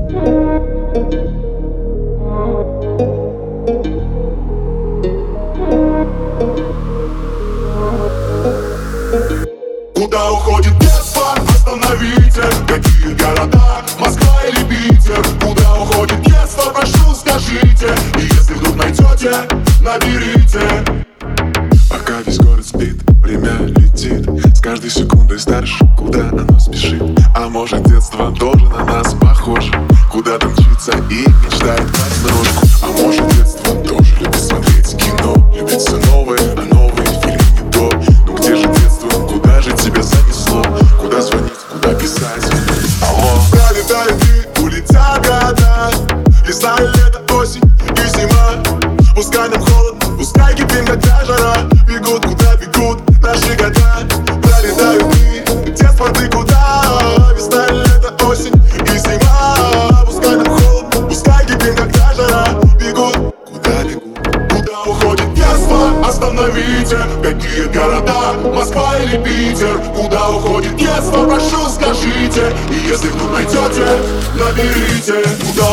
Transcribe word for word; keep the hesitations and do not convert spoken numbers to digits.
Куда уходит детство? Остановите. Какие города? Москва или Питер? Куда уходит детство? Прошу, скажите. И если вдруг найдете, наберите. Пока весь город спит, время летит. С каждой секундой старше, куда оно спешит. А может, детство тоже на нас похоже? Куда-то мчится и мечтает однорожку. А может, детство тоже любит смотреть кино, любит все новое, а новые фильмы не то. Ну где же детство? Куда же тебя занесло? Куда звонить? Куда писать? Алло. Пролетают дни, улетят года. Весна и лето, осень и зима. Пускай нам холодно, пускай кипим, хотя жара. Бегут, куда бегут наши года. Пролетают дни, детство, ты куда? Весна и лето, осень и зима. Пускай нам холодно, пускай кипим, когда жара. Бегут, Куда бегут? куда уходит детство? Остановите. Какие города? Москва или Питер? Куда уходит детство? Прошу, скажите. И если вдруг найдете, наберите. Куда